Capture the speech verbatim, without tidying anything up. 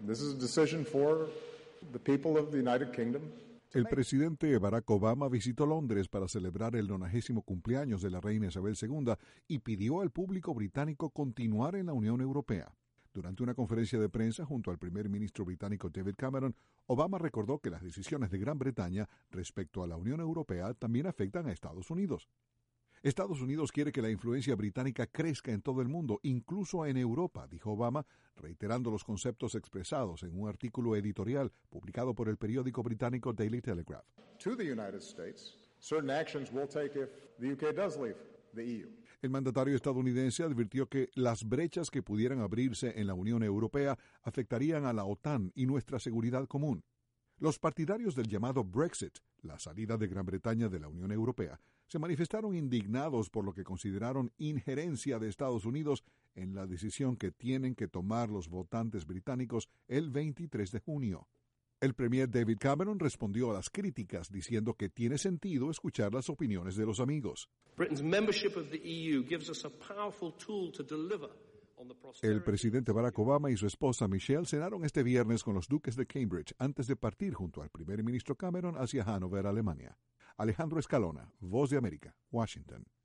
This is a decision for the people of the United Kingdom. El presidente Barack Obama visitó Londres para celebrar el nonagésimo cumpleaños de la reina Isabel segunda y pidió al público británico continuar en la Unión Europea. Durante una conferencia de prensa junto al primer ministro británico David Cameron, Obama recordó que las decisiones de Gran Bretaña respecto a la Unión Europea también afectan a Estados Unidos. Estados Unidos quiere que la influencia británica crezca en todo el mundo, incluso en Europa, dijo Obama, reiterando los conceptos expresados en un artículo editorial publicado por el periódico británico Daily Telegraph. To the United States, certain actions will take if the U K does leave the E U. El mandatario estadounidense advirtió que las brechas que pudieran abrirse en la Unión Europea afectarían a la OTAN y nuestra seguridad común. Los partidarios del llamado Brexit, la salida de Gran Bretaña de la Unión Europea, se manifestaron indignados por lo que consideraron injerencia de Estados Unidos en la decisión que tienen que tomar los votantes británicos el veintitrés de junio. El premier David Cameron respondió a las críticas diciendo que tiene sentido escuchar las opiniones de los amigos. Britain's membership of the E U gives us a powerful tool to deliver. El presidente Barack Obama y su esposa Michelle cenaron este viernes con los duques de Cambridge antes de partir junto al primer ministro Cameron hacia Hannover, Alemania. Alejandro Escalona, Voz de América, Washington.